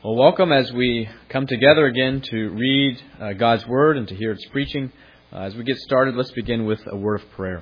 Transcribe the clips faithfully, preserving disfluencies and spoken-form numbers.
Well, welcome as we come together again to read uh, God's Word and to hear its preaching. Uh, as we get started, let's begin with a word of prayer.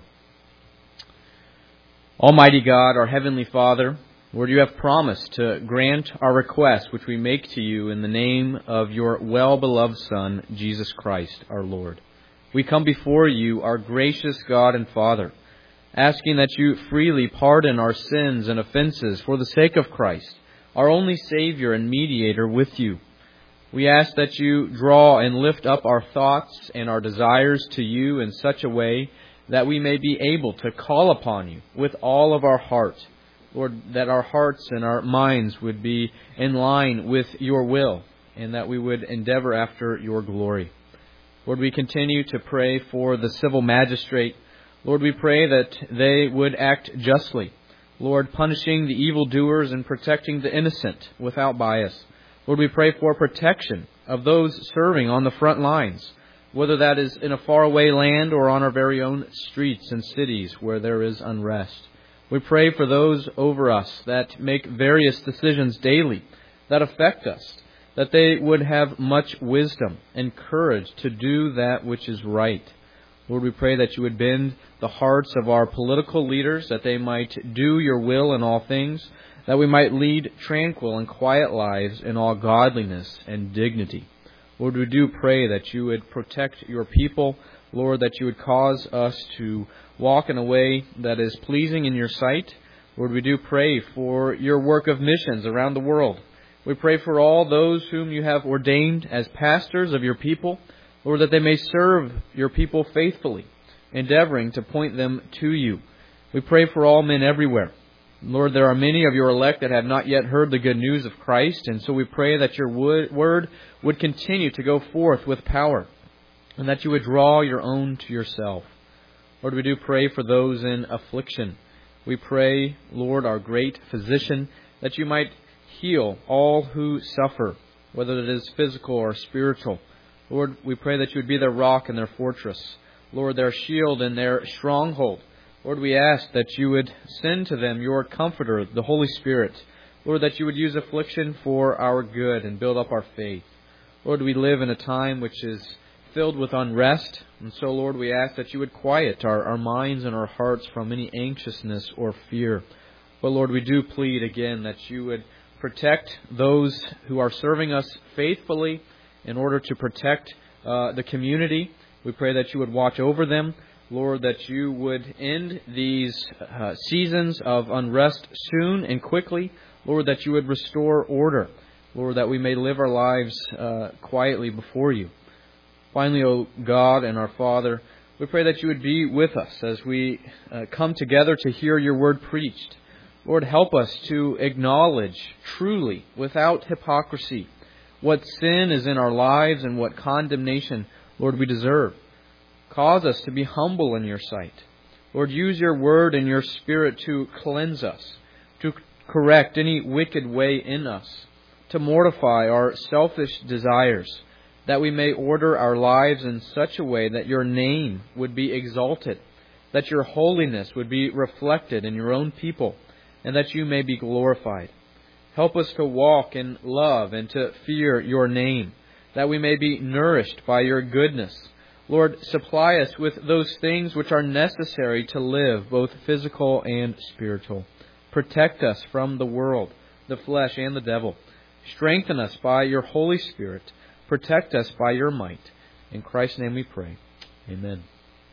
Almighty God, our Heavenly Father, Lord, you have promised to grant our requests which we make to you in the name of your well-beloved Son, Jesus Christ, our Lord. We come before you, our gracious God and Father, asking that you freely pardon our sins and offenses for the sake of Christ, our only Savior and mediator with you. We ask that you draw and lift up our thoughts and our desires to you in such a way that we may be able to call upon you with all of our heart. Lord, that our hearts and our minds would be in line with your will and that we would endeavor after your glory. Lord, we continue to pray for the civil magistrate. Lord, we pray that they would act justly. Lord, punishing the evildoers and protecting the innocent without bias. Lord, we pray for protection of those serving on the front lines, whether that is in a faraway land or on our very own streets and cities where there is unrest. We pray for those over us that make various decisions daily that affect us, that they would have much wisdom and courage to do that which is right. Lord, we pray that you would bend the hearts of our political leaders, that they might do your will in all things, that we might lead tranquil and quiet lives in all godliness and dignity. Lord, we do pray that you would protect your people, Lord, that you would cause us to walk in a way that is pleasing in your sight. Lord, we do pray for your work of missions around the world. We pray for all those whom you have ordained as pastors of your people, Lord, that they may serve your people faithfully, endeavoring to point them to you. We pray for all men everywhere. Lord, there are many of your elect that have not yet heard the good news of Christ, and so we pray that your word would continue to go forth with power, and that you would draw your own to yourself. Lord, we do pray for those in affliction. We pray, Lord, our great physician, that you might heal all who suffer, whether it is physical or spiritual. Lord, we pray that you would be their rock and their fortress. Lord, their shield and their stronghold. Lord, we ask that you would send to them your Comforter, the Holy Spirit. Lord, that you would use affliction for our good and build up our faith. Lord, we live in a time which is filled with unrest. And so, Lord, we ask that you would quiet our, our minds and our hearts from any anxiousness or fear. But, Lord, we do plead again that you would protect those who are serving us faithfully in order to protect uh, the community. We pray that you would watch over them. Lord, that you would end these uh, seasons of unrest soon and quickly. Lord, that you would restore order. Lord, that we may live our lives uh, quietly before you. Finally, O God and our Father, we pray that you would be with us as we uh, come together to hear your word preached. Lord, help us to acknowledge truly, without hypocrisy, what sin is in our lives and what condemnation, Lord, we deserve. Cause us to be humble in your sight. Lord, use your word and your spirit to cleanse us, to correct any wicked way in us, to mortify our selfish desires, that we may order our lives in such a way that your name would be exalted, that your holiness would be reflected in your own people, and that you may be glorified. Help us to walk in love and to fear your name, that we may be nourished by your goodness. Lord, supply us with those things which are necessary to live, both physical and spiritual. Protect us from the world, the flesh, and the devil. Strengthen us by your Holy Spirit. Protect us by your might. In Christ's name we pray. Amen.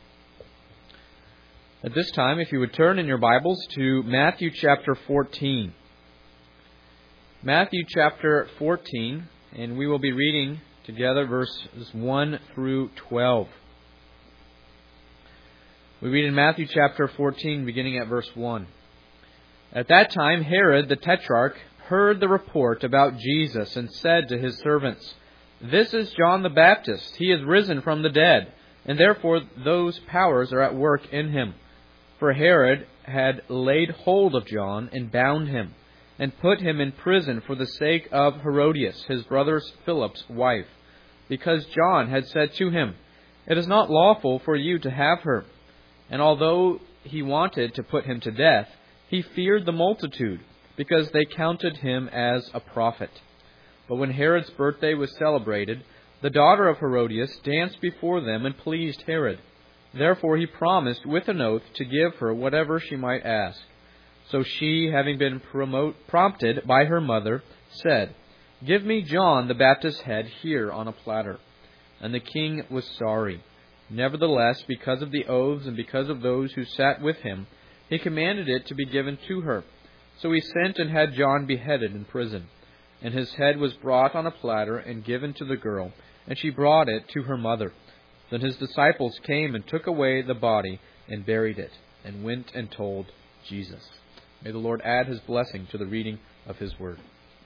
At this time, if you would turn in your Bibles to Matthew chapter fourteen. Matthew chapter fourteen, and we will be reading together verses one through twelve. We read in Matthew chapter fourteen, beginning at verse one. At that time, Herod the Tetrarch heard the report about Jesus and said to his servants, "This is John the Baptist. He is risen from the dead, and therefore those powers are at work in him." For Herod had laid hold of John and bound him, and put him in prison for the sake of Herodias, his brother Philip's wife, because John had said to him, "It is not lawful for you to have her." And although he wanted to put him to death, he feared the multitude, because they counted him as a prophet. But when Herod's birthday was celebrated, the daughter of Herodias danced before them and pleased Herod. Therefore he promised with an oath to give her whatever she might ask. So she, having been promote, prompted by her mother, said, "Give me John the Baptist's head here on a platter." And the king was sorry. Nevertheless, because of the oaths and because of those who sat with him, he commanded it to be given to her. So he sent and had John beheaded in prison. And his head was brought on a platter and given to the girl, and she brought it to her mother. Then his disciples came and took away the body and buried it, and went and told Jesus. May the Lord add his blessing to the reading of his word.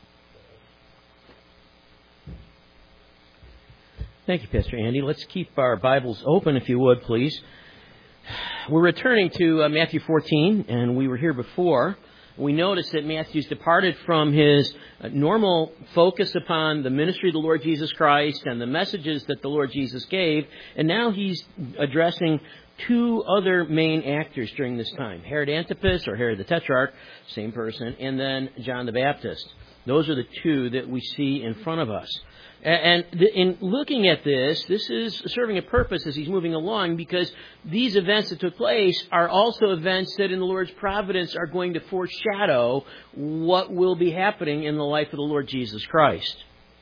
Thank you, Pastor Andy. Let's keep our Bibles open, if you would, please. We're returning to uh, Matthew fourteen, and we were here before. We noticed that Matthew's departed from his uh, normal focus upon the ministry of the Lord Jesus Christ and the messages that the Lord Jesus gave, and now he's addressing two other main actors during this time. Herod Antipas, or Herod the Tetrarch, same person, and then John the Baptist. Those are the two that we see in front of us. And in looking at this, this is serving a purpose as he's moving along, because these events that took place are also events that in the Lord's providence are going to foreshadow what will be happening in the life of the Lord Jesus Christ.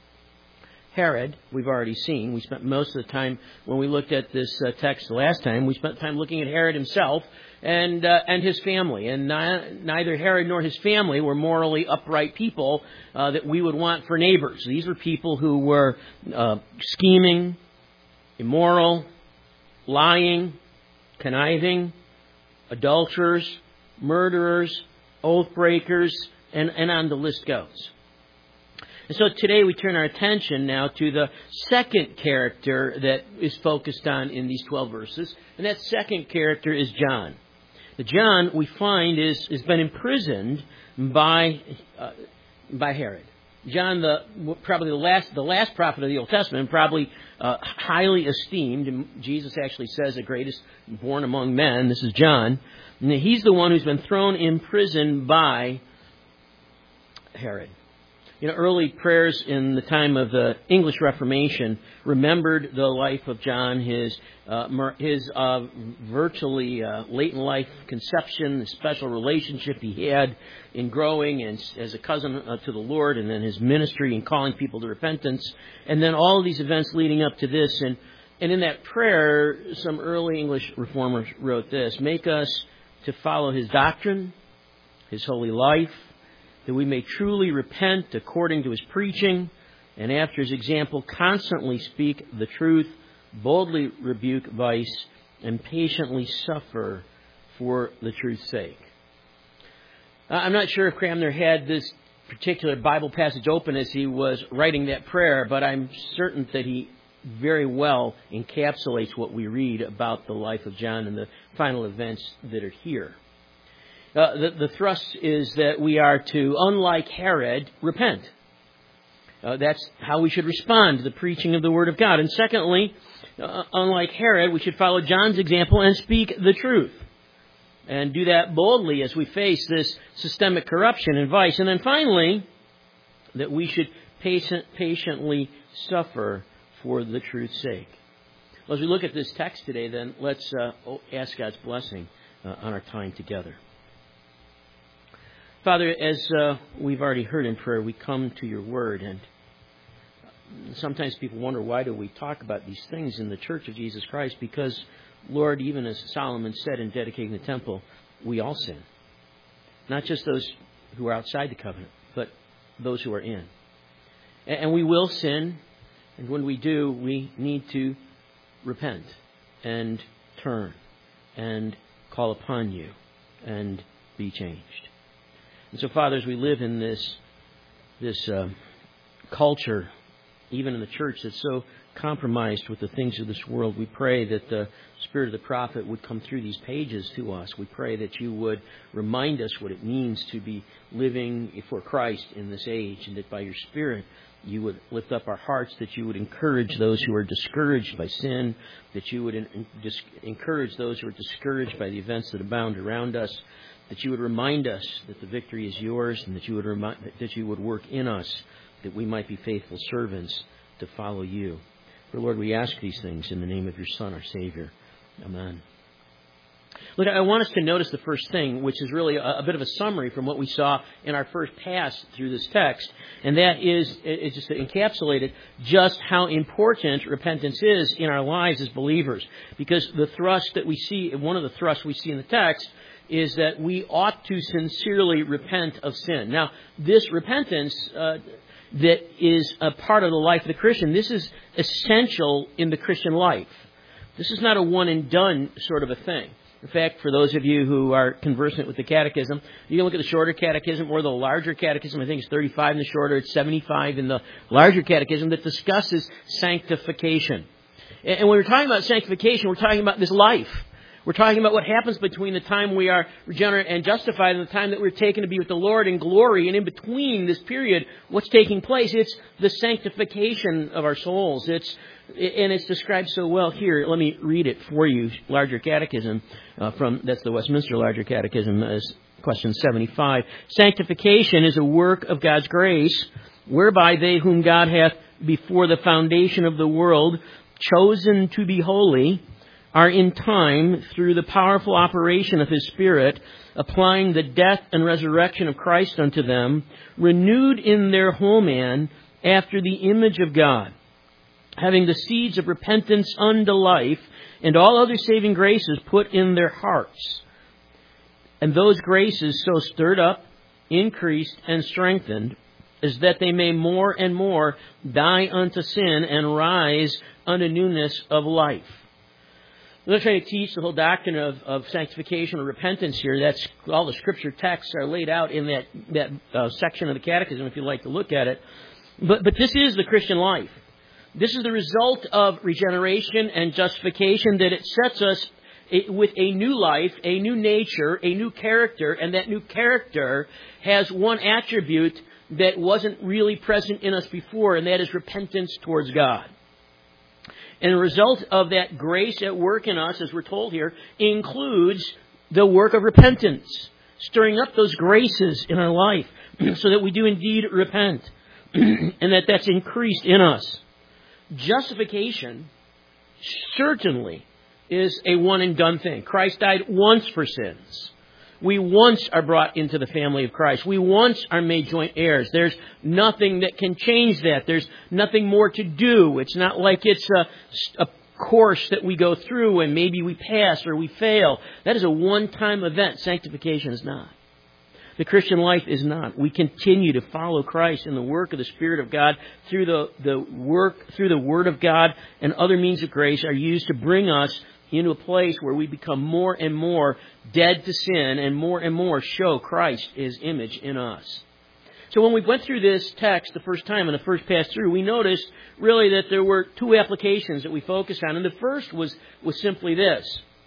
Herod, we've already seen. We spent most of the time, when we looked at this uh, text last time, we spent time looking at Herod himself and uh, and his family. And ni- neither Herod nor his family were morally upright people uh, that we would want for neighbors. These were people who were uh, scheming, immoral, lying, conniving, adulterers, murderers, oath breakers, and, and on the list goes. And so today we turn our attention now to the second character that is focused on in these twelve verses. And that second character is John. The John, we find, is has been imprisoned by uh, by Herod. John, the probably the last the last prophet of the Old Testament, probably uh, highly esteemed. And Jesus actually says the greatest born among men. This is John. And he's the one who's been thrown in prison by Herod. You know, early prayers in the time of the English Reformation remembered the life of John, his uh, his uh, virtually uh, late in life conception, the special relationship he had in growing and as a cousin uh, to the Lord, and then his ministry and calling people to repentance, and then all of these events leading up to this. And, and in that prayer, some early English reformers wrote this: "Make us to follow his doctrine, his holy life, that we may truly repent according to his preaching, and after his example constantly speak the truth, boldly rebuke vice, and patiently suffer for the truth's sake." I'm not sure if Cranmer had this particular Bible passage open as he was writing that prayer, but I'm certain that he very well encapsulates what we read about the life of John and the final events that are here. Uh, the, the thrust is that we are to, unlike Herod, repent. Uh, that's how we should respond to the preaching of the Word of God. And secondly, uh, unlike Herod, we should follow John's example and speak the truth. And do that boldly as we face this systemic corruption and vice. And then finally, that we should patient, patiently suffer for the truth's sake. Well, as we look at this text today, then, let's uh, ask God's blessing uh, on our time together. Father, as uh, we've already heard in prayer, we come to your word, and sometimes people wonder, why do we talk about these things in the Church of Jesus Christ? Because, Lord, even as Solomon said in dedicating the temple, we all sin. Not just those who are outside the covenant, but those who are in. And we will sin, and when we do, we need to repent and turn and call upon you and be changed. And so, Father, as we live in this this uh, culture, even in the church, that's so compromised with the things of this world, we pray that the Spirit of the prophet would come through these pages to us. We pray that you would remind us what it means to be living for Christ in this age, and that by your Spirit you would lift up our hearts, that you would encourage those who are discouraged by sin, that you would encourage those who are discouraged by the events that abound around us, that you would remind us that the victory is yours, and that you would remind, that you would work in us, that we might be faithful servants to follow you. For Lord, we ask these things in the name of your Son, our Savior. Amen. Look, I want us to notice the first thing, which is really a, a bit of a summary from what we saw in our first pass through this text, and that is, is just encapsulated just how important repentance is in our lives as believers. Because the thrust that we see, one of the thrusts we see in the text, is that we ought to sincerely repent of sin. Now, this repentance uh, that is a part of the life of the Christian, this is essential in the Christian life. This is not a one and done sort of a thing. In fact, for those of you who are conversant with the catechism, you can look at the shorter catechism or the larger catechism. I think it's thirty-five in the shorter, it's seventy-five in the larger catechism that discusses sanctification. And when we're talking about sanctification, we're talking about this life. We're talking about what happens between the time we are regenerate and justified and the time that we're taken to be with the Lord in glory. And in between this period, what's taking place? It's the sanctification of our souls. It's And it's described so well here. Let me read it for you. Larger Catechism, uh, from that's the Westminster Larger Catechism, is question seventy-five. Sanctification is a work of God's grace, whereby they whom God hath before the foundation of the world chosen to be holy are in time, through the powerful operation of His Spirit, applying the death and resurrection of Christ unto them, renewed in their whole man after the image of God, having the seeds of repentance unto life, and all other saving graces put in their hearts. And those graces so stirred up, increased, and strengthened, as that they may more and more die unto sin and rise unto newness of life. I'm not trying to teach the whole doctrine of, of sanctification or repentance here. That's all the Scripture texts are laid out in that that uh, section of the Catechism, if you'd like to look at it. But but this is the Christian life. This is the result of regeneration and justification, that it sets us with a new life, a new nature, a new character, and that new character has one attribute that wasn't really present in us before, and that is repentance towards God. And the result of that grace at work in us, as we're told here, includes the work of repentance, stirring up those graces in our life so that we do indeed repent, and that that's increased in us. Justification certainly is a one and done thing. Christ died once for sins. We once are brought into the family of Christ. We once are made joint heirs. There's nothing that can change that. There's nothing more to do. It's not like it's a, a course that we go through and maybe we pass or we fail. That is a one-time event. Sanctification is not. The Christian life is not. We continue to follow Christ in the work of the Spirit of God through the, the work, through the Word of God, and other means of grace are used to bring us into a place where we become more and more dead to sin and more and more show Christ, His image in us. So when we went through this text the first time, in the first pass through, we noticed really that there were two applications that we focused on. And the first was, was simply this,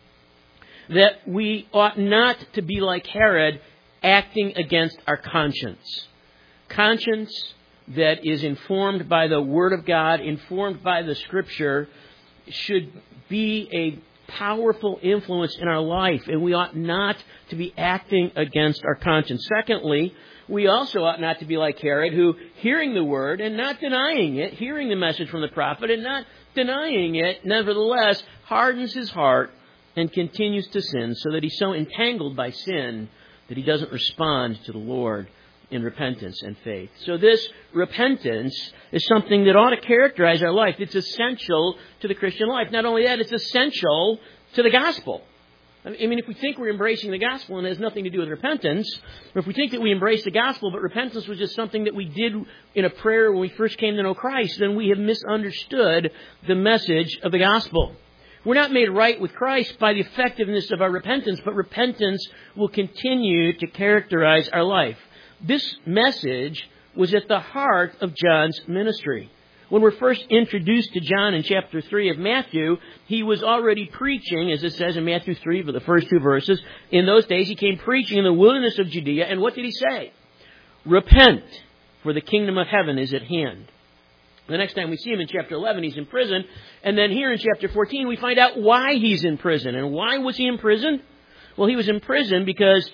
that we ought not to be like Herod, acting against our conscience. Conscience that is informed by the Word of God, informed by the Scripture, should be a powerful influence in our life, and we ought not to be acting against our conscience. Secondly, we also ought not to be like Herod, who, hearing the Word and not denying it, hearing the message from the prophet and not denying it, nevertheless hardens his heart and continues to sin, so that he's so entangled by sin that he doesn't respond to the Lord in repentance and faith. So this repentance is something that ought to characterize our life. It's essential to the Christian life. Not only that, it's essential to the gospel. I mean, if we think we're embracing the gospel and it has nothing to do with repentance, or if we think that we embrace the gospel but repentance was just something that we did in a prayer when we first came to know Christ, then we have misunderstood the message of the gospel. We're not made right with Christ by the effectiveness of our repentance, but repentance will continue to characterize our life. This message was at the heart of John's ministry. When we're first introduced to John in chapter three of Matthew, he was already preaching, as it says in Matthew three, for the first two verses. In those days, he came preaching in the wilderness of Judea. And what did he say? Repent, for the kingdom of heaven is at hand. The next time we see him in chapter eleven, he's in prison. And then here in chapter fourteen, we find out why he's in prison. And why was he in prison? Well, he was in prison because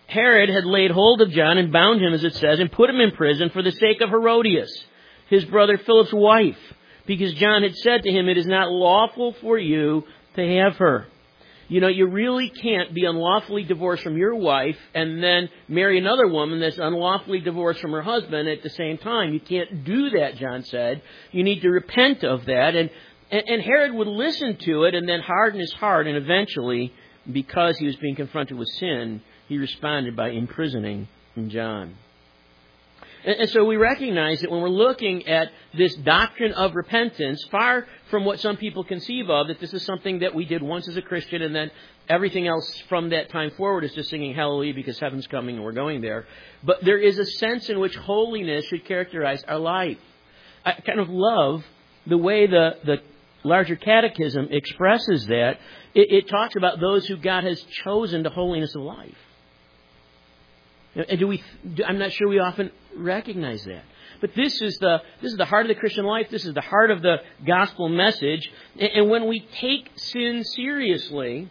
Herod had laid hold of John and bound him, as it says, and put him in prison for the sake of Herodias, his brother Philip's wife, because John had said to him, "It is not lawful for you to have her." You know, you really can't be unlawfully divorced from your wife and then marry another woman that's unlawfully divorced from her husband at the same time. You can't do that, John said. You need to repent of that. And, and Herod would listen to it and then harden his heart. And eventually, because he was being confronted with sin, he responded by imprisoning John. And so we recognize that when we're looking at this doctrine of repentance, far from what some people conceive of, that this is something that we did once as a Christian and then everything else from that time forward is just singing hallelujah because heaven's coming and we're going there. But there is a sense in which holiness should characterize our life. I kind of love the way the, the larger catechism expresses that. It, it talks about those who God has chosen to holiness of life. And do we? I'm not sure we often recognize that. But this is the this is the heart of the Christian life. This is the heart of the gospel message. And when we take sin seriously,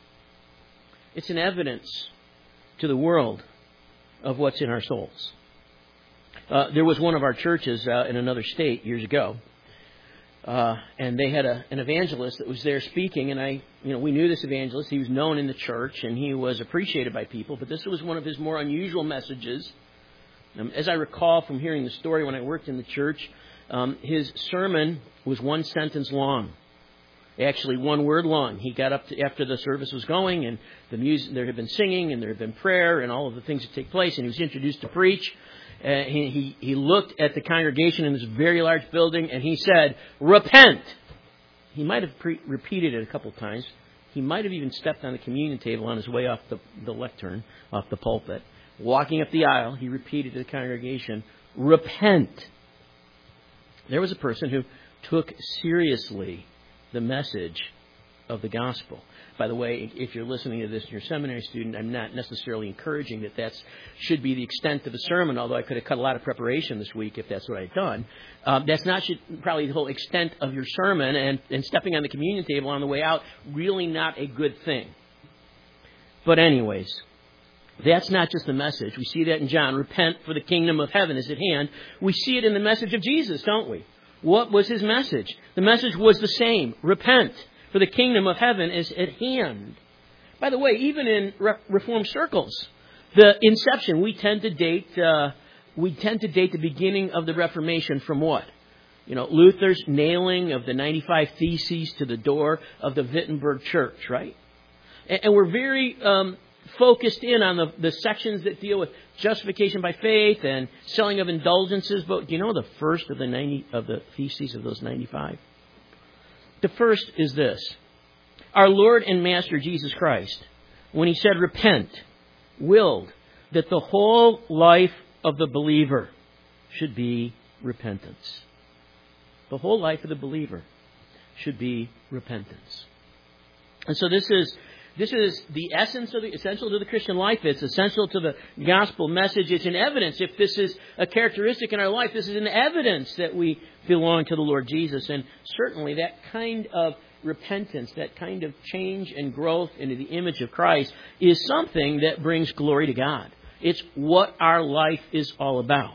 it's an evidence to the world of what's in our souls. Uh, there was one of our churches uh, in another state years ago. Uh, and they had a, an evangelist that was there speaking, and I, you know, we knew this evangelist. He was known in the church, and he was appreciated by people. But this was one of his more unusual messages. Um, as I recall from hearing the story when I worked in the church, um, his sermon was one sentence long, actually one word long. He got up to, after the service was going, and the music, there had been singing, and there had been prayer, and all of the things that take place, and he was introduced to preach. Uh, he, he, he looked at the congregation in this very large building and he said, "Repent." He might have pre- repeated it a couple of times. He might have even stepped on the communion table on his way off the, the lectern, off the pulpit. Walking up the aisle, he repeated to the congregation, "Repent." There was a person who took seriously the message of the gospel. By the way, if you're listening to this and you're a seminary student, I'm not necessarily encouraging that that should be the extent of the sermon, although I could have cut a lot of preparation this week if that's what I had done. Um, that's not should, probably the whole extent of your sermon, and, and stepping on the communion table on the way out, really not a good thing. But anyways, that's not just the message. We see that in John. Repent, for the kingdom of heaven is at hand. We see it in the message of Jesus, don't we? What was his message? The message was the same. Repent, for the kingdom of heaven is at hand. By the way, even in Re- Reformed circles, the inception, we tend to date uh, we tend to date the beginning of the Reformation from what? You know, Luther's nailing of the ninety-five Theses to the door of the Wittenberg Church, right? And, and we're very um, focused in on the, the sections that deal with justification by faith and selling of indulgences. But do you know the first of the ninety of the Theses of those ninety-five? The first is this. Our Lord and Master Jesus Christ, when he said repent, willed that the whole life of the believer should be repentance. The whole life of the believer should be repentance. And so this is this is the essence of the essential to the Christian life. It's essential to the gospel message. It's an evidence. If this is a characteristic in our life, this is an evidence that we belong to the Lord Jesus. And certainly that kind of repentance, that kind of change and growth into the image of Christ is something that brings glory to God. It's what our life is all about.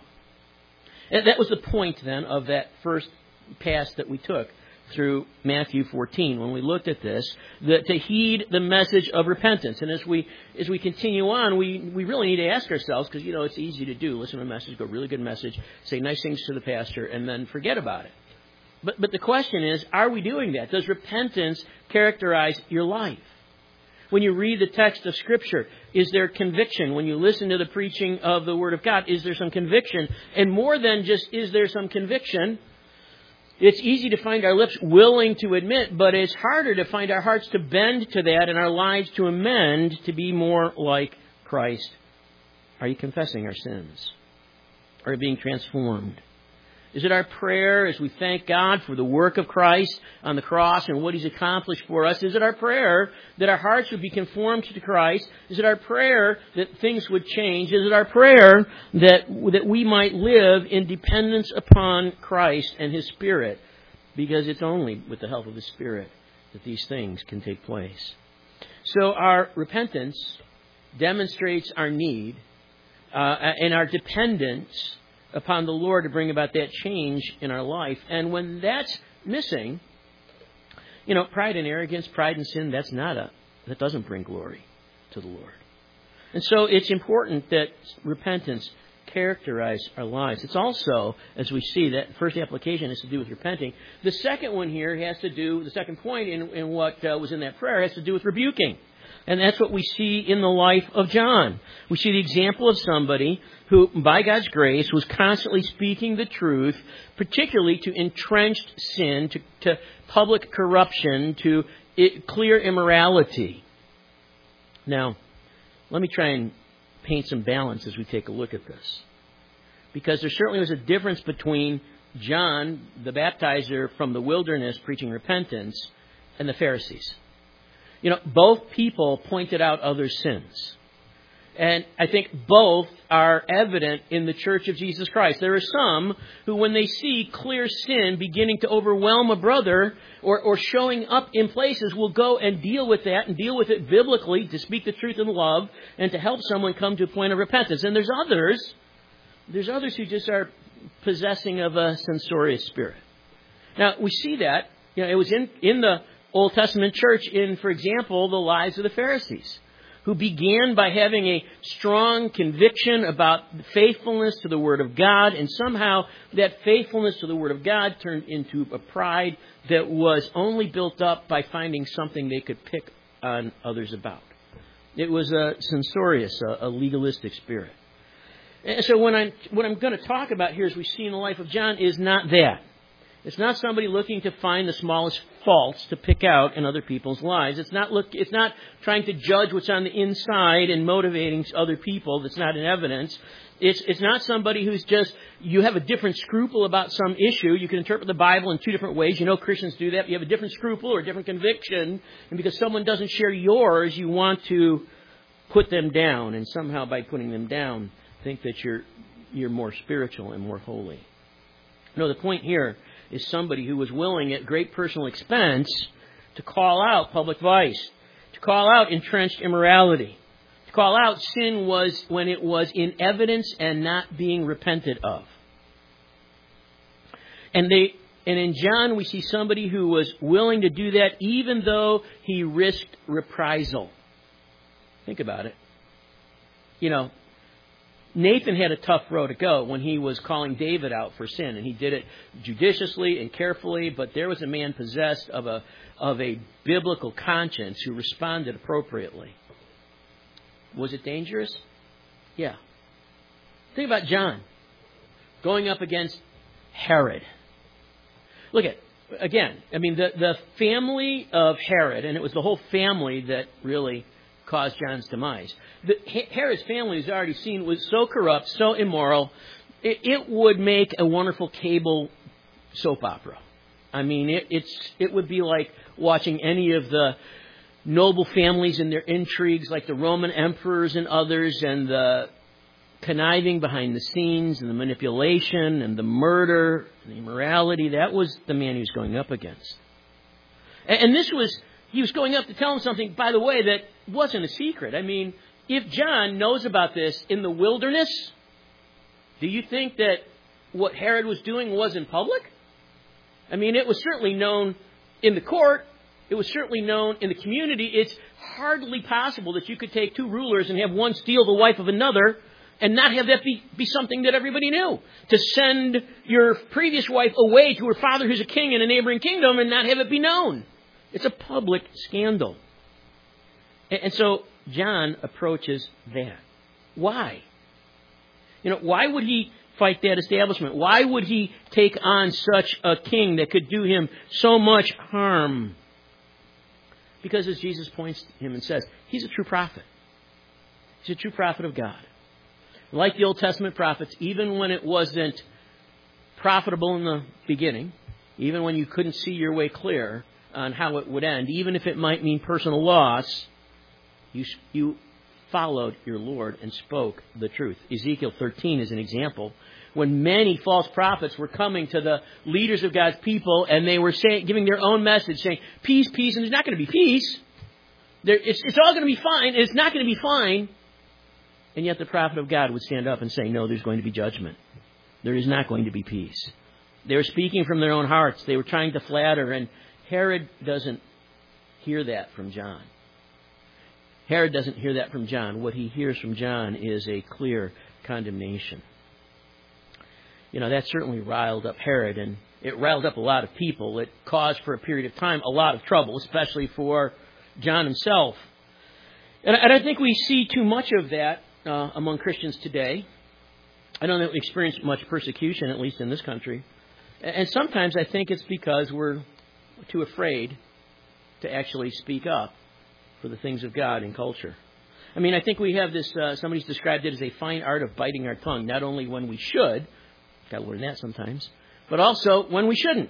And that was the point then of that first pass that we took through Matthew fourteen when we looked at this, that to heed the message of repentance. And as we as we continue on, we, we really need to ask ourselves, because, you know, it's easy to do. Listen to a message, go really good message, say nice things to the pastor, and then forget about it. But but the question is, are we doing that? Does repentance characterize your life? When you read the text of Scripture, is there conviction? When you listen to the preaching of the Word of God, is there some conviction? And more than just is there some conviction, it's easy to find our lips willing to admit, but it's harder to find our hearts to bend to that and our lives to amend to be more like Christ. Are you confessing our sins? Are you being transformed? Is it our prayer as we thank God for the work of Christ on the cross and what He's accomplished for us? Is it our prayer that our hearts would be conformed to Christ? Is it our prayer that things would change? Is it our prayer that that we might live in dependence upon Christ and His Spirit? Because it's only with the help of His Spirit that these things can take place. So our repentance demonstrates our need uh, and our dependence upon the Lord to bring about that change in our life. And when that's missing, you know, pride and arrogance, pride and sin, that's not a, that doesn't bring glory to the Lord. And so it's important that repentance characterize our lives. It's also, as we see, that first application has to do with repenting. The second one here has to do, the second point in, in what uh, was in that prayer has to do with rebuking. And that's what we see in the life of John. We see the example of somebody who, by God's grace, was constantly speaking the truth, particularly to entrenched sin, to, to public corruption, to it, clear immorality. Now, let me try and paint some balance as we take a look at this. Because there certainly was a difference between John, the baptizer from the wilderness preaching repentance, and the Pharisees. You know, both people pointed out other sins. And I think both are evident in the Church of Jesus Christ. There are some who, when they see clear sin beginning to overwhelm a brother or, or showing up in places, will go and deal with that and deal with it biblically to speak the truth in love and to help someone come to a point of repentance. And there's others, there's others who just are possessing of a censorious spirit. Now, we see that, you know, it was in, in the Old Testament church in, for example, the lives of the Pharisees, who began by having a strong conviction about faithfulness to the Word of God, and somehow that faithfulness to the Word of God turned into a pride that was only built up by finding something they could pick on others about. It was a censorious, a, a legalistic spirit. And so when I'm, what I'm going to talk about here, as we see in the life of John, is not that. It's not somebody looking to find the smallest faults to pick out in other people's lives. It's not look. It's not trying to judge what's on the inside and motivating other people. That's not in evidence. It's it's not somebody who's just, you have a different scruple about some issue. You can interpret the Bible in two different ways. You know Christians do that. You have a different scruple or a different conviction. And because someone doesn't share yours, you want to put them down. And somehow by putting them down, think that you're you're more spiritual and more holy. No, the point here is somebody who was willing at great personal expense to call out public vice, to call out entrenched immorality, to call out sin was when it was in evidence and not being repented of. And they and in John we see somebody who was willing to do that even though he risked reprisal. Think about it. You know, Nathan had a tough road to go when he was calling David out for sin, and he did it judiciously and carefully, but there was a man possessed of a of a biblical conscience who responded appropriately. Was it dangerous? Yeah. Think about John going up against Herod. Look at, again, I mean, the, the family of Herod, and it was the whole family that really caused John's demise. The, Herod's family, as already seen, was so corrupt, so immoral, it, it would make a wonderful cable soap opera. I mean, it, it's it would be like watching any of the noble families and their intrigues, like the Roman emperors and others, and the conniving behind the scenes, and the manipulation, and the murder, and the immorality. That was the man he was going up against. And, and this was, he was going up to tell him something, by the way, that wasn't a secret. I mean, if John knows about this in the wilderness, do you think that what Herod was doing was in public? I mean, it was certainly known in the court. It was certainly known in the community. It's hardly possible that you could take two rulers and have one steal the wife of another and not have that be, be something that everybody knew. To send your previous wife away to her father who's a king in a neighboring kingdom and not have it be known. It's a public scandal. And so John approaches that. Why? You know, why would he fight that establishment? Why would he take on such a king that could do him so much harm? Because as Jesus points to him and says, he's a true prophet. He's a true prophet of God. Like the Old Testament prophets, even when it wasn't profitable in the beginning, even when you couldn't see your way clear on how it would end, even if it might mean personal loss, You, you followed your Lord and spoke the truth. Ezekiel thirteen is an example when many false prophets were coming to the leaders of God's people and they were saying, giving their own message, saying, peace, peace, and there's not going to be peace. There, it's, it's all going to be fine. It's not going to be fine. And yet the prophet of God would stand up and say, no, there's going to be judgment. There is not going to be peace. They were speaking from their own hearts. They were trying to flatter, and Herod doesn't hear that from John. Herod doesn't hear that from John. What he hears from John is a clear condemnation. You know, that certainly riled up Herod, and it riled up a lot of people. It caused, for a period of time, a lot of trouble, especially for John himself. And I think we see too much of that uh, among Christians today. I don't know if we experience much persecution, at least in this country. And sometimes I think it's because we're too afraid to actually speak up for the things of God in culture. I mean, I think we have this, uh, somebody's described it as a fine art of biting our tongue, not only when we should, got to learn that sometimes, but also when we shouldn't.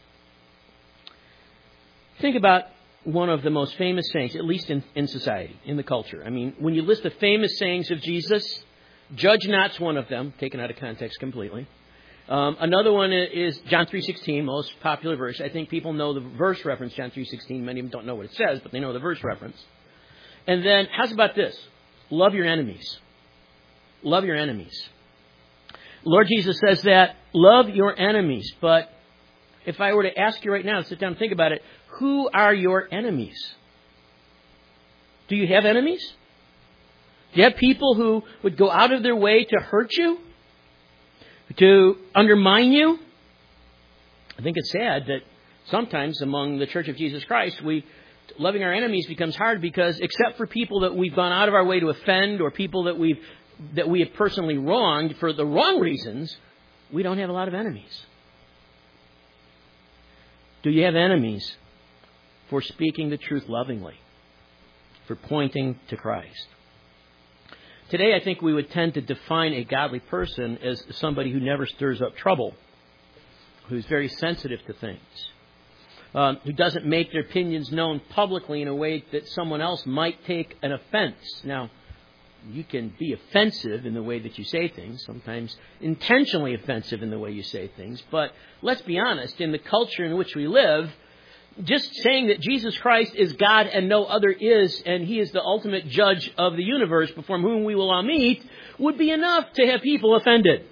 Think about one of the most famous sayings, at least in, in society, in the culture. I mean, when you list the famous sayings of Jesus, judge not's one of them, taken out of context completely. Um, another one is John three sixteen, most popular verse. I think people know the verse reference, John three sixteen. Many of them don't know what it says, but they know the verse reference. And then, how's about this? Love your enemies. Love your enemies. Lord Jesus says that, love your enemies. But if I were to ask you right now, sit down and think about it, who are your enemies? Do you have enemies? Do you have people who would go out of their way to hurt you? To undermine you? I think it's sad that sometimes among the Church of Jesus Christ, we loving our enemies becomes hard because except for people that we've gone out of our way to offend or people that we've that we have personally wronged for the wrong reasons, we don't have a lot of enemies. Do you have enemies for speaking the truth lovingly, for pointing to Christ? Today, I think we would tend to define a godly person as somebody who never stirs up trouble, who's very sensitive to things, um, who doesn't make their opinions known publicly in a way that someone else might take an offense. Now, you can be offensive in the way that you say things, sometimes intentionally offensive in the way you say things, but let's be honest, in the culture in which we live, just saying that Jesus Christ is God and no other is, and He is the ultimate judge of the universe before whom we will all meet, would be enough to have people offended.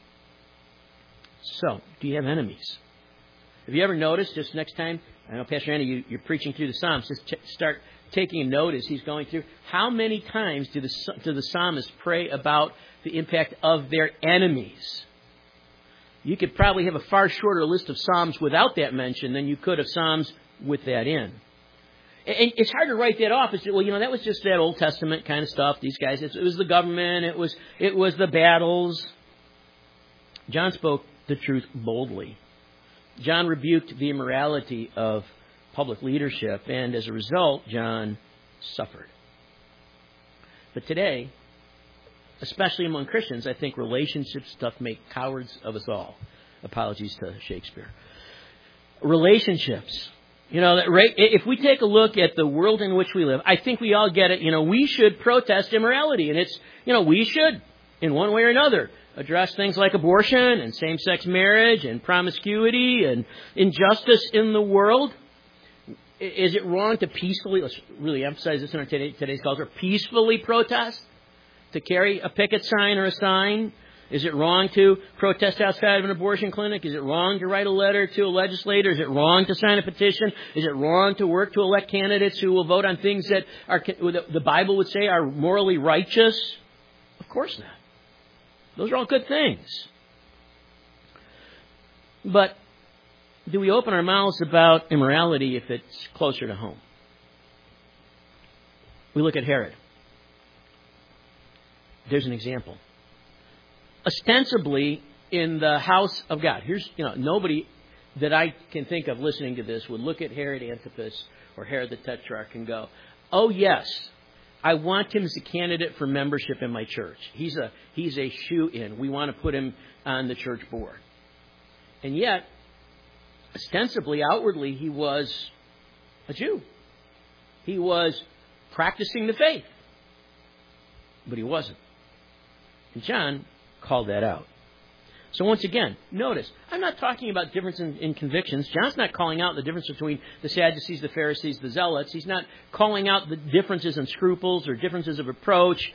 So, do you have enemies? Have you ever noticed, just next time, I know, Pastor Andy, you, you're preaching through the Psalms, just ch- start taking a note as he's going through. How many times do the, do the psalmists pray about the impact of their enemies? You could probably have a far shorter list of Psalms without that mention than you could of Psalms with that in. And it's hard to write that off. It's, well, you know, that was just that Old Testament kind of stuff. These guys, it was the government. It was, it was the battles. John spoke the truth boldly. John rebuked the immorality of public leadership. And as a result, John suffered. But today, especially among Christians, I think relationship stuff make cowards of us all. Apologies to Shakespeare. Relationships. You know, if we take a look at the world in which we live, I think we all get it. You know, we should protest immorality. And it's, you know, we should, in one way or another, address things like abortion and same-sex marriage and promiscuity and injustice in the world. Is it wrong to peacefully, let's really emphasize this in our today, today's culture, peacefully protest? To carry a picket sign or a sign? Is it wrong to protest outside of an abortion clinic? Is it wrong to write a letter to a legislator? Is it wrong to sign a petition? Is it wrong to work to elect candidates who will vote on things that are the Bible would say are morally righteous? Of course not. Those are all good things. But do we open our mouths about immorality if it's closer to home? We look at Herod. There's an example. Ostensibly in the house of God. Here's, you know, nobody that I can think of listening to this would look at Herod Antipas or Herod the Tetrarch and go, oh yes, I want him as a candidate for membership in my church. He's a he's a shoe-in. We want to put him on the church board. And yet, ostensibly, outwardly, he was a Jew. He was practicing the faith. But he wasn't. And John called that out. So once again, notice, I'm not talking about difference in, in convictions. John's not calling out the difference between the Sadducees, the Pharisees, the Zealots. He's not calling out the differences in scruples or differences of approach.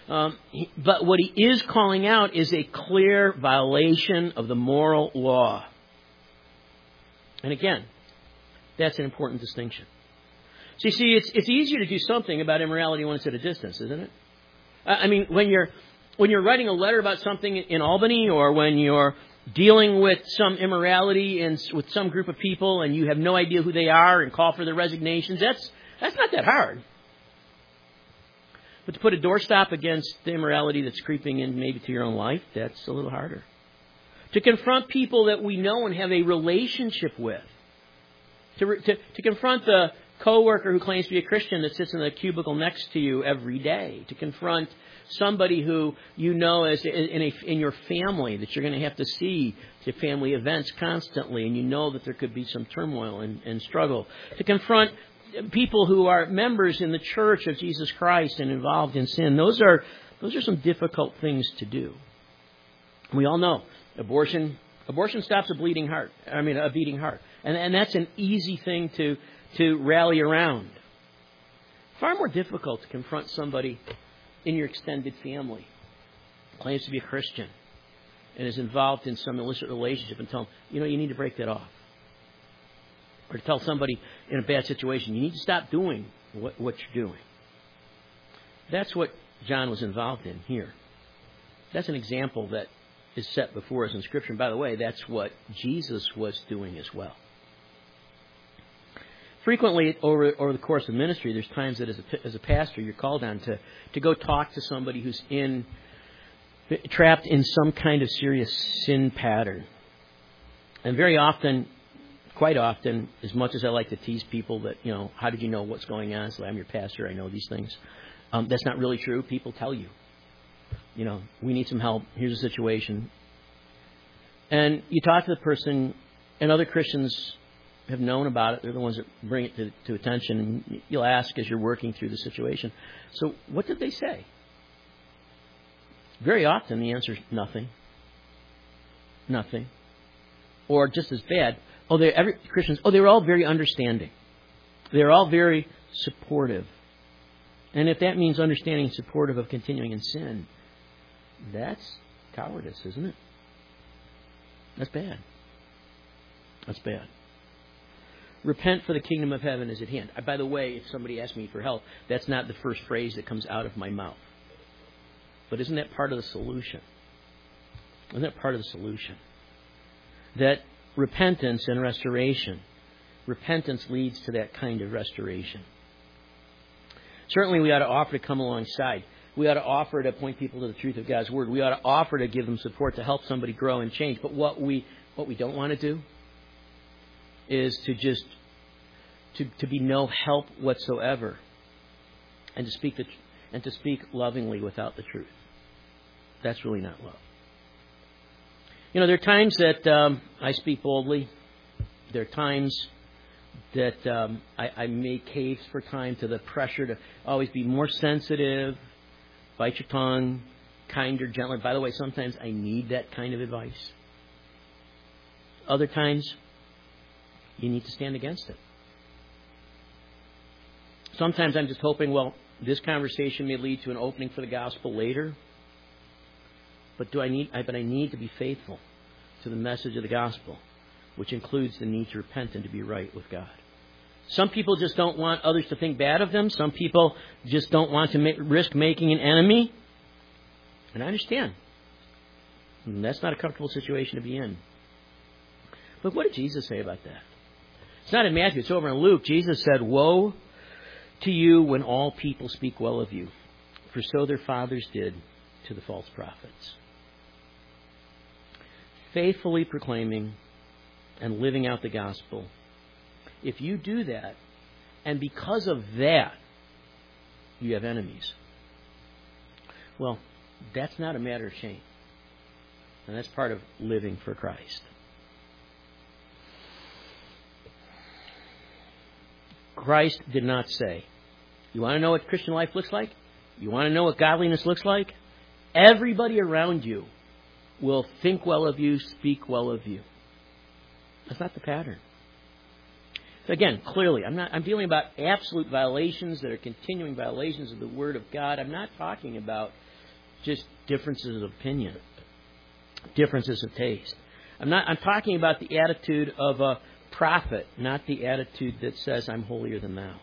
Um, he, but what he is calling out is a clear violation of the moral law. And again, that's an important distinction. So you see, it's, it's easier to do something about immorality when it's at a distance, isn't it? I mean, when you're when you're writing a letter about something in Albany, or when you're dealing with some immorality in, with some group of people and you have no idea who they are and call for their resignations, that's that's not that hard. But to put a doorstop against the immorality that's creeping in maybe to your own life, that's a little harder. To confront people that we know and have a relationship with. To, to, to confront the coworker who claims to be a Christian that sits in the cubicle next to you every day. To confront somebody who you know as in, a, in your family that you're going to have to see to family events constantly, and you know that there could be some turmoil and, and struggle. To confront people who are members in the church of Jesus Christ and involved in sin. Those are those are some difficult things to do. We all know abortion abortion stops a bleeding heart. I mean a beating heart. And and that's an easy thing to to rally around. Far more difficult to confront somebody in your extended family who claims to be a Christian and is involved in some illicit relationship and tell them, you know, you need to break that off. Or to tell somebody in a bad situation, you need to stop doing what, what you're doing. That's what John was involved in here. That's an example that is set before us in Scripture. And by the way, that's what Jesus was doing as well. Frequently, over, over the course of ministry, there's times that as a, as a pastor, you're called on to, to go talk to somebody who's in trapped in some kind of serious sin pattern. And very often, quite often, as much as I like to tease people that, you know, how did you know what's going on? So I'm your pastor, I know these things. Um, that's not really true. People tell you, you know, we need some help. Here's a situation. And you talk to the person, and other Christians have known about it. They're the ones that bring it to, to attention. And you'll ask as you're working through the situation, so what did they say? Very often the answer is nothing. Nothing. Or just as bad, oh, they every Christians, oh, they were all very understanding. They're all very supportive. And if that means understanding and supportive of continuing in sin, that's cowardice, isn't it? That's bad. That's bad. Repent, for the kingdom of heaven is at hand. By the way, if somebody asks me for help, that's not the first phrase that comes out of my mouth. But isn't that part of the solution? Isn't that part of the solution? That repentance and restoration, repentance leads to that kind of restoration. Certainly we ought to offer to come alongside. We ought to offer to point people to the truth of God's Word. We ought to offer to give them support to help somebody grow and change. But what we what we don't want to do is to just to, to be no help whatsoever, and to speak the, and to speak lovingly without the truth. That's really not love. You know, there are times that um, I speak boldly. There are times that um, I, I make caves for time to the pressure to always be more sensitive, bite your tongue, kinder, gentler. By the way, sometimes I need that kind of advice. Other times, you need to stand against it. Sometimes I'm just hoping, well, this conversation may lead to an opening for the gospel later. But do I need? I, but I need to be faithful to the message of the gospel, which includes the need to repent and to be right with God. Some people just don't want others to think bad of them. Some people just don't want to make, risk making an enemy. And I understand. And that's not a comfortable situation to be in. But what did Jesus say about that? It's not in Matthew, it's over in Luke. Jesus said, "Woe to you when all people speak well of you, for so their fathers did to the false prophets." Faithfully proclaiming and living out the gospel. If you do that, and because of that, you have enemies, well, that's not a matter of shame. And that's part of living for Christ. Christ did not say, you want to know what Christian life looks like? You want to know what godliness looks like? Everybody around you will think well of you, speak well of you. That's not the pattern. So again, clearly, I'm not. I'm dealing about absolute violations that are continuing violations of the Word of God. I'm not talking about just differences of opinion, differences of taste. I'm not. I'm talking about the attitude of a prophet, not the attitude that says, I'm holier than thou.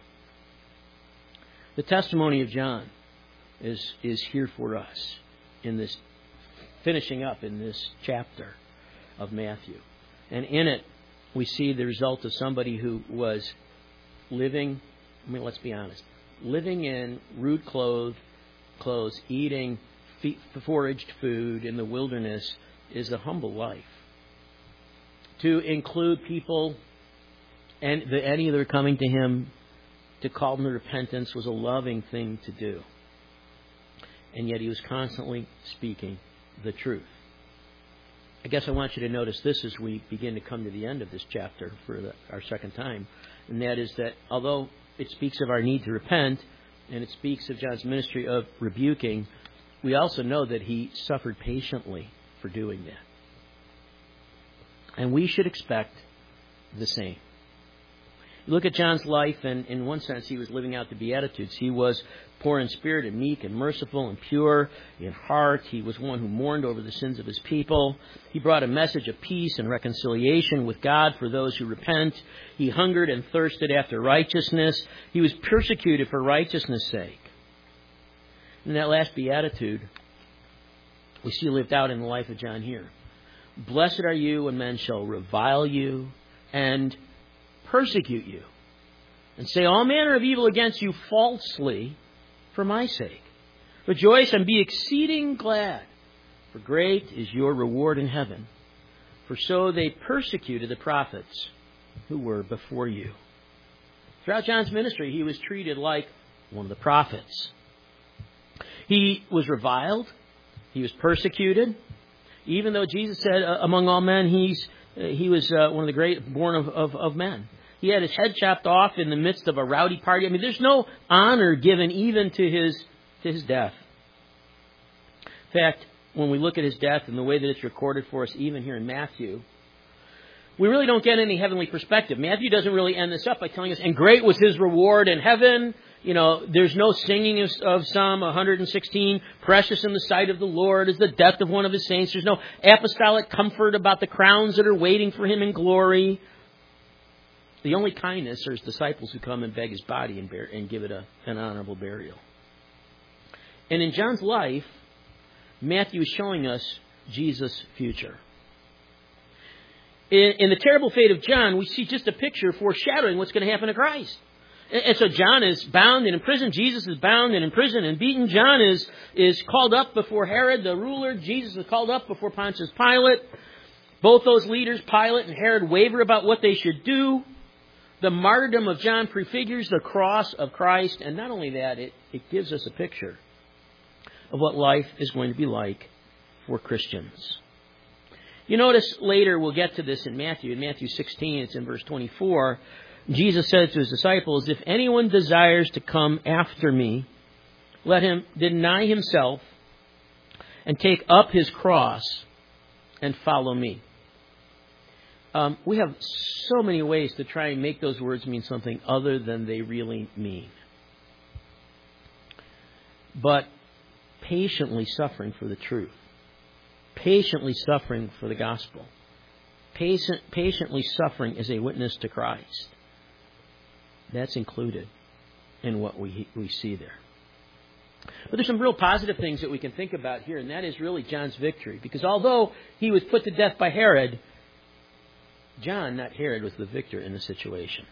The testimony of John is is here for us in this, finishing up in this chapter of Matthew. And in it, we see the result of somebody who was living, I mean, let's be honest, living in rude clothes, clothes eating foraged food in the wilderness is a humble life. To include people and the, any that are coming to him to call them to repentance was a loving thing to do. And yet he was constantly speaking the truth. I guess I want you to notice this as we begin to come to the end of this chapter for the, our second time. And that is that although it speaks of our need to repent, and it speaks of John's ministry of rebuking, we also know that he suffered patiently for doing that. And we should expect the same. Look at John's life, and in one sense, he was living out the Beatitudes. He was poor in spirit and meek and merciful and pure in heart. He was one who mourned over the sins of his people. He brought a message of peace and reconciliation with God for those who repent. He hungered and thirsted after righteousness. He was persecuted for righteousness' sake. In that last Beatitude, we see lived out in the life of John here. Blessed are you when men shall revile you and persecute you, and say all manner of evil against you falsely for my sake. Rejoice and be exceeding glad, for great is your reward in heaven. For so they persecuted the prophets who were before you. Throughout John's ministry, he was treated like one of the prophets. He was reviled. He was persecuted. Even though Jesus said, uh, among all men, he's uh, he was uh, one of the great born of, of, of men. He had his head chopped off in the midst of a rowdy party. I mean, there's no honor given even to his to his death. In fact, when we look at his death and the way that it's recorded for us, even here in Matthew, we really don't get any heavenly perspective. Matthew doesn't really end this up by telling us, and great was his reward in heaven. You know, there's no singing of, of Psalm one hundred sixteen, precious in the sight of the Lord is the death of one of his saints. There's no apostolic comfort about the crowns that are waiting for him in glory. The only kindness are his disciples who come and beg his body and, bear, and give it a, an honorable burial. And in John's life, Matthew is showing us Jesus' future. In, in the terrible fate of John, we see just a picture foreshadowing what's going to happen to Christ. And so John is bound and imprisoned. Jesus is bound and imprisoned and beaten. John is, is called up before Herod, the ruler. Jesus is called up before Pontius Pilate. Both those leaders, Pilate and Herod, waver about what they should do. The martyrdom of John prefigures the cross of Christ. And not only that, it, it gives us a picture of what life is going to be like for Christians. You notice later, we'll get to this in Matthew. In Matthew sixteen, it's in verse twenty-four. Jesus said to his disciples, if anyone desires to come after me, let him deny himself and take up his cross and follow me. Um, we have so many ways to try and make those words mean something other than they really mean. But patiently suffering for the truth, patiently suffering for the gospel, patient, patiently suffering as a witness to Christ. That's included in what we we see there. But there's some real positive things that we can think about here, and that is really John's victory. Because although he was put to death by Herod, John, not Herod, was the victor in the situation.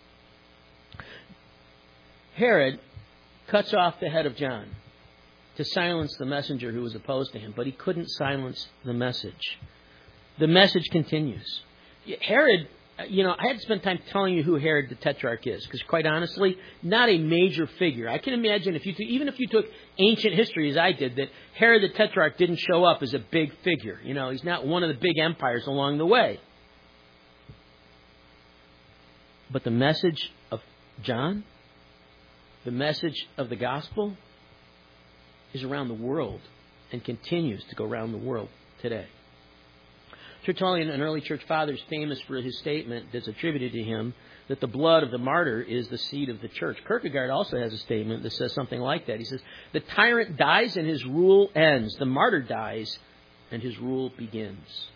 Herod cuts off the head of John to silence the messenger who was opposed to him, but he couldn't silence the message. The message continues. Herod, you know, I had to spend time telling you who Herod the Tetrarch is, because quite honestly, not a major figure. I can imagine if you took, even if you took ancient history as I did, that Herod the Tetrarch didn't show up as a big figure. You know, he's not one of the big empires along the way. But the message of John, the message of the gospel, is around the world and continues to go around the world today. Tertullian, an early church father, is famous for his statement that's attributed to him that the blood of the martyr is the seed of the church. Kierkegaard also has a statement that says something like that. He says, the tyrant dies and his rule ends. The martyr dies and his rule begins.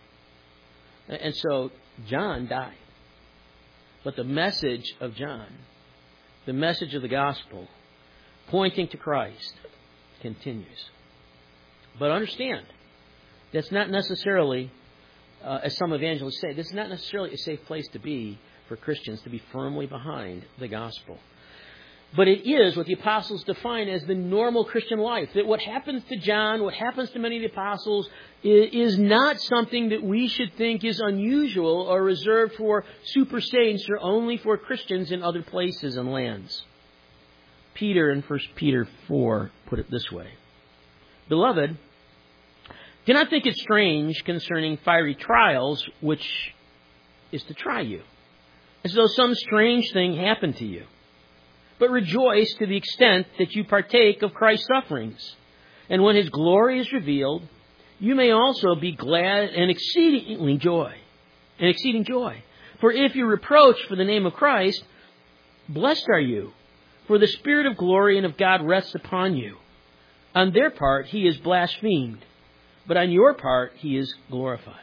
And so John died. But the message of John, the message of the gospel, pointing to Christ, continues. But understand, that's not necessarily, uh, as some evangelists say, this is not necessarily a safe place to be for Christians to be firmly behind the gospel. But it is what the apostles define as the normal Christian life. That what happens to John, what happens to many of the apostles, is not something that we should think is unusual or reserved for super saints or only for Christians in other places and lands. Peter in First Peter four put it this way. Beloved, do not think it strange concerning fiery trials, which is to try you, as though some strange thing happened to you. But rejoice to the extent that you partake of Christ's sufferings. And when His glory is revealed, you may also be glad and exceedingly joy. And exceeding joy. For if you reproach for the name of Christ, blessed are you, for the Spirit of glory and of God rests upon you. On their part, He is blasphemed, but on your part, He is glorified.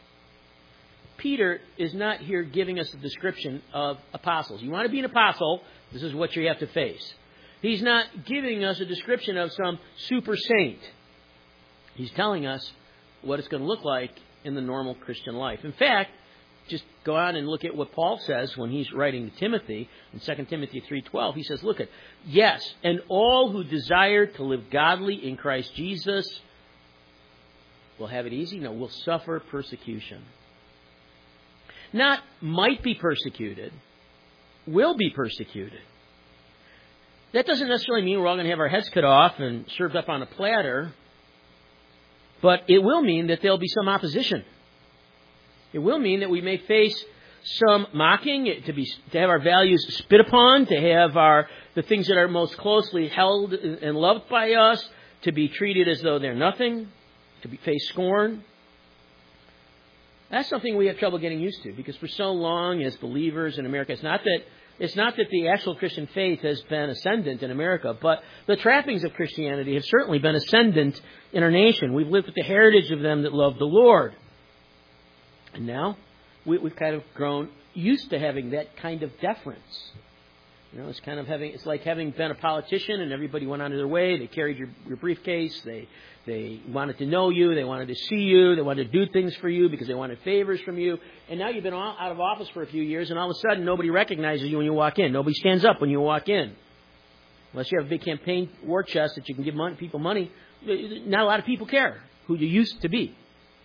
Peter is not here giving us a description of apostles. You want to be an apostle, this is what you have to face. He's not giving us a description of some super saint. He's telling us what it's going to look like in the normal Christian life. In fact, just go on and look at what Paul says when he's writing to Timothy in Second Timothy three twelve. He says, look at, yes, and all who desire to live godly in Christ Jesus will have it easy. No, will suffer persecution. Not might be persecuted, will be persecuted. That doesn't necessarily mean we're all going to have our heads cut off and served up on a platter. But it will mean that there'll be some opposition. It will mean that we may face some mocking, to be to have our values spit upon, to have our the things that are most closely held and loved by us to be treated as though they're nothing, to be face scorn. That's something we have trouble getting used to, because for so long as believers in America, it's not that it's not that the actual Christian faith has been ascendant in America, but the trappings of Christianity have certainly been ascendant in our nation. We've lived with the heritage of them that love the Lord. And now we, we've kind of grown used to having that kind of deference. You know, it's kind of having it's like having been a politician and everybody went on their way. They carried your, your briefcase. They they wanted to know you. They wanted to see you. They wanted to do things for you because they wanted favors from you. And now you've been all, out of office for a few years, and all of a sudden nobody recognizes you when you walk in. Nobody stands up when you walk in, unless you have a big campaign war chest that you can give money, people money. Not a lot of people care who you used to be.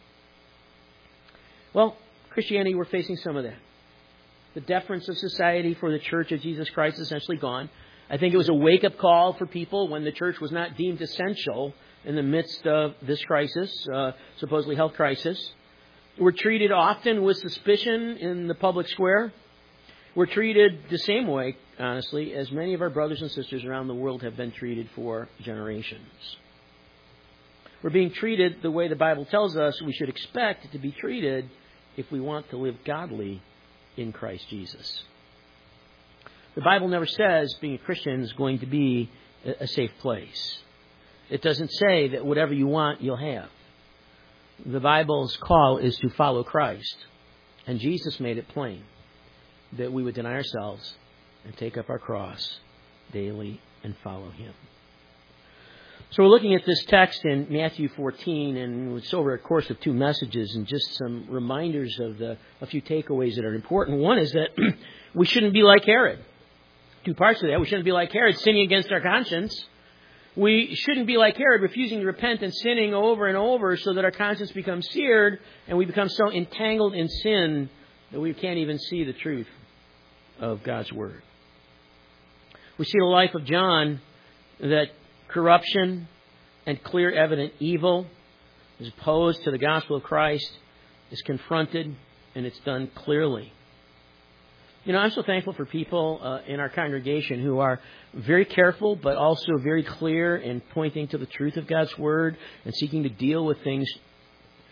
Well, Christianity, we're facing some of that. The deference of society for the Church of Jesus Christ is essentially gone. I think it was a wake-up call for people when the church was not deemed essential in the midst of this crisis, uh, supposedly health crisis. We're treated often with suspicion in the public square. We're treated the same way, honestly, as many of our brothers and sisters around the world have been treated for generations. We're being treated the way the Bible tells us we should expect to be treated if we want to live godly in Christ Jesus. The Bible never says being a Christian is going to be a safe place. It doesn't say that whatever you want, you'll have. The Bible's call is to follow Christ. And Jesus made it plain that we would deny ourselves and take up our cross daily and follow Him. So we're looking at this text in Matthew fourteen, and it's over a course of two messages and just some reminders of the a few takeaways that are important. One is that we shouldn't be like Herod. Two parts of that. We shouldn't be like Herod, sinning against our conscience. We shouldn't be like Herod, refusing to repent and sinning over and over so that our conscience becomes seared and we become so entangled in sin that we can't even see the truth of God's Word. We see the life of John that corruption and clear evident evil is opposed to the gospel of Christ, is confronted, and it's done clearly. You know, I'm so thankful for people uh, in our congregation who are very careful but also very clear in pointing to the truth of God's Word and seeking to deal with things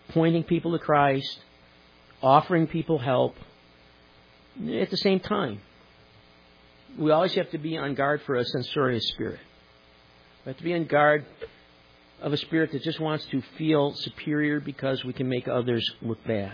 pointing people to Christ, offering people help. At the same time, we always have to be on guard for a censorious spirit. We have to be on guard of a spirit that just wants to feel superior because we can make others look bad.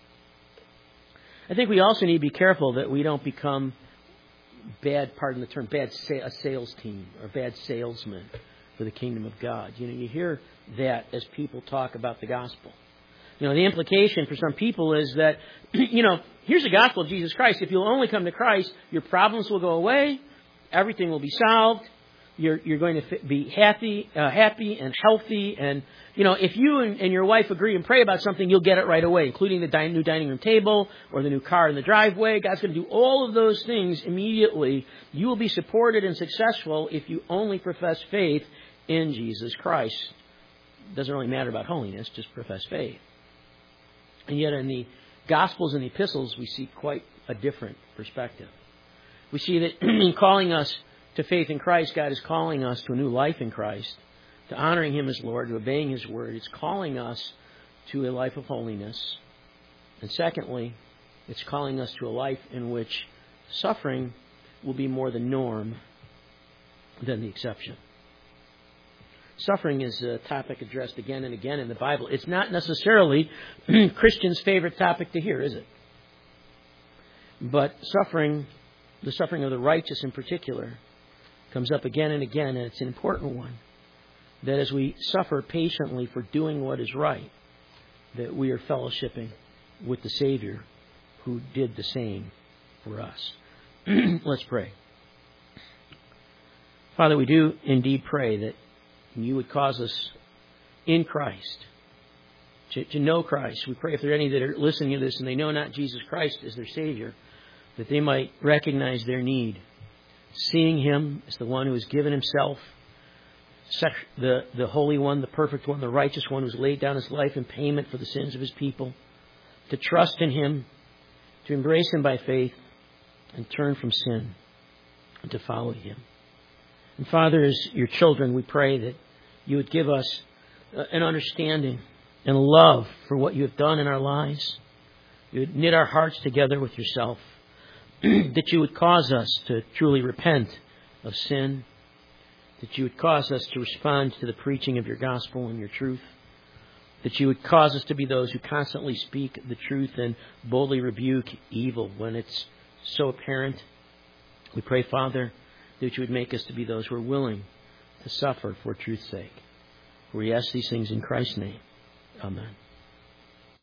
I think we also need to be careful that we don't become bad, pardon the term, bad sa- a sales team or bad salesmen for the kingdom of God. You know, you hear that as people talk about the gospel. You know, the implication for some people is that, you know, here's the gospel of Jesus Christ. If you'll only come to Christ, your problems will go away. Everything will be solved. You're, you're going to be happy, uh, happy and healthy. And, you know, if you and, and your wife agree and pray about something, you'll get it right away, including the din- new dining room table or the new car in the driveway. God's going to do all of those things immediately. You will be supported and successful if you only profess faith in Jesus Christ. It doesn't really matter about holiness, just profess faith. And yet in the Gospels and the Epistles, we see quite a different perspective. We see that in calling us to faith in Christ, God is calling us to a new life in Christ, to honoring Him as Lord, to obeying His word. It's calling us to a life of holiness. And secondly, it's calling us to a life in which suffering will be more the norm than the exception. Suffering is a topic addressed again and again in the Bible. It's not necessarily Christians' favorite topic to hear, is it? But suffering, the suffering of the righteous in particular, comes up again and again, and it's an important one. That as we suffer patiently for doing what is right, that we are fellowshipping with the Savior who did the same for us. Let's pray. Father, we do indeed pray that you would cause us in Christ to, to know Christ. We pray if there are any that are listening to this and they know not Jesus Christ as their Savior, that they might recognize their need, seeing Him as the one who has given Himself, the, the Holy One, the perfect one, the righteous one who has laid down His life in payment for the sins of His people, to trust in Him, to embrace Him by faith, and turn from sin, and to follow Him. And Father, as your children, we pray that you would give us an understanding and love for what you have done in our lives. You would knit our hearts together with yourself. That you would cause us to truly repent of sin. That you would cause us to respond to the preaching of your gospel and your truth. That you would cause us to be those who constantly speak the truth and boldly rebuke evil when it's so apparent. We pray, Father, that you would make us to be those who are willing to suffer for truth's sake. We ask these things in Christ's name. Amen.